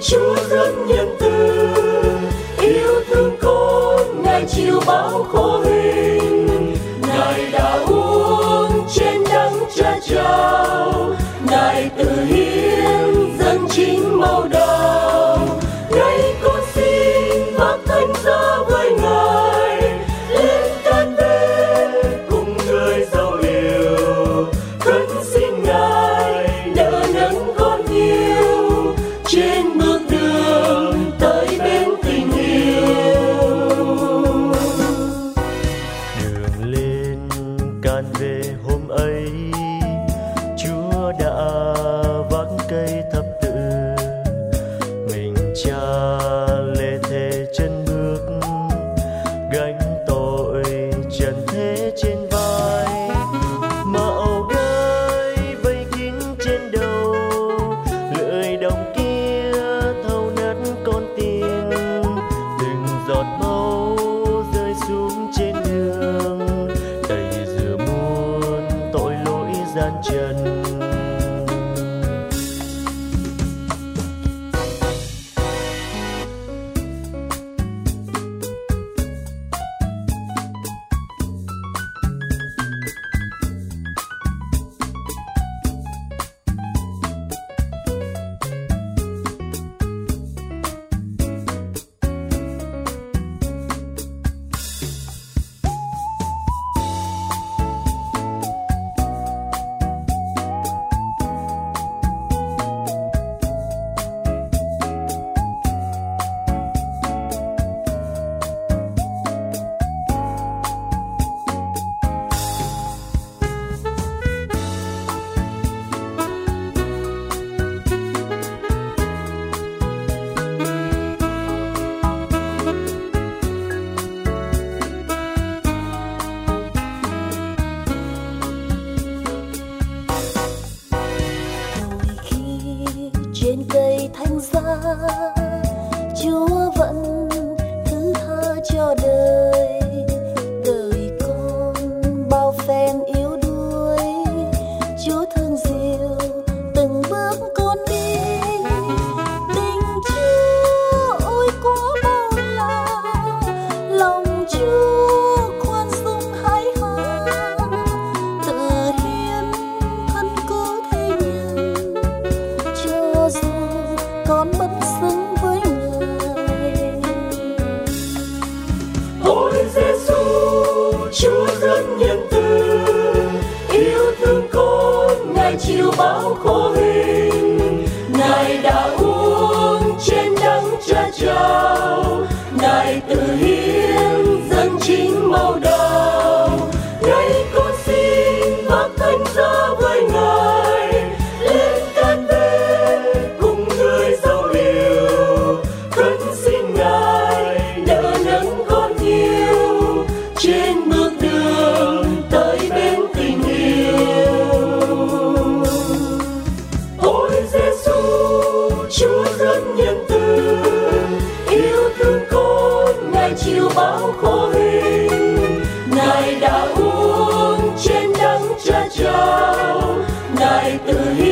Chúa rất nhân từ, yêu thương con, Ngài chịu bao khổ hình. Ngài đã uống trên đắng cha trao, Ngài tự hiến dâng chính màu đào. Nay con xin vác thánh giá với Ngài, lên can bên cùng người dấu yêu. Khấn xin Ngài đỡ nâng con nhiều trên bước đường tới bên tình yêu. Đường lên can về hôm ấy, Chúa đã vác cây thập tự, mình cha lê thế chân bước, gánh tội trần thế trên vai. Màu gai vây kín trên đầu, lưỡi đồng kia thâu nát con tim. Từng giọt máu rơi xuống trên đường, tẩy rửa muôn tội lỗi gian trần. Trên cây thánh giá, Chúa vẫn thứ tha cho đời. Đời con bao phen yếu đuối, Chúa thương dìu từng bước con đi. Tình Chúa ôi quá bao la, lòng Chúa khoan dung hãi hùng, tự hiến thân cứu thế nhân. Cho dù con bất xứng với Ngài. Ôi Giêsu, Chúa rất nhân từ, yêu thương con, Ngài chịu bao khổ hình. Ngài đã uống trên đắng cha trao, Ngài tự hiến dâng chính màu đào. Nay con xin vác thánh giá với Ngài, lên can bên cùng người dấu yêu. Khấn xin Ngài đỡ nâng con nhiều trên bước đường tới bên tình yêu. Ôi Giêsu, Chúa rất nhân từ, yêu thương con, Ngài chịu bao khổ hình. Ngài đã uống trên đắng cha trao, Ngài tự hiến